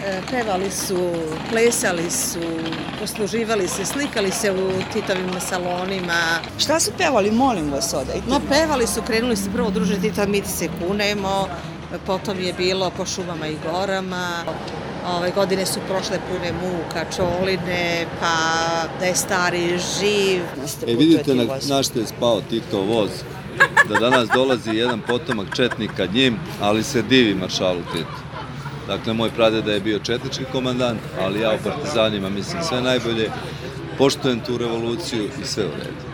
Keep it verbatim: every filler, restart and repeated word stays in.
pevali su, plesali su, posluživali se, slikali se u Titovim salonima. Šta su pevali, molim vas, odajte? No, pevali su, krenuli su prvo druže Tita, mi ti se kunemo, potom je bilo Po šumama i gorama. Ove godine su prošle pune muka, čoline, pa da je stari živ. E vidite na, na što je spao Titov voz, da danas dolazi jedan potomak četnika njim, ali se divi maršalu Titu. Dakle, moj pradeda je bio četnički komandant, ali ja o partizanima mislim sve najbolje, poštujem tu revoluciju i sve u redu.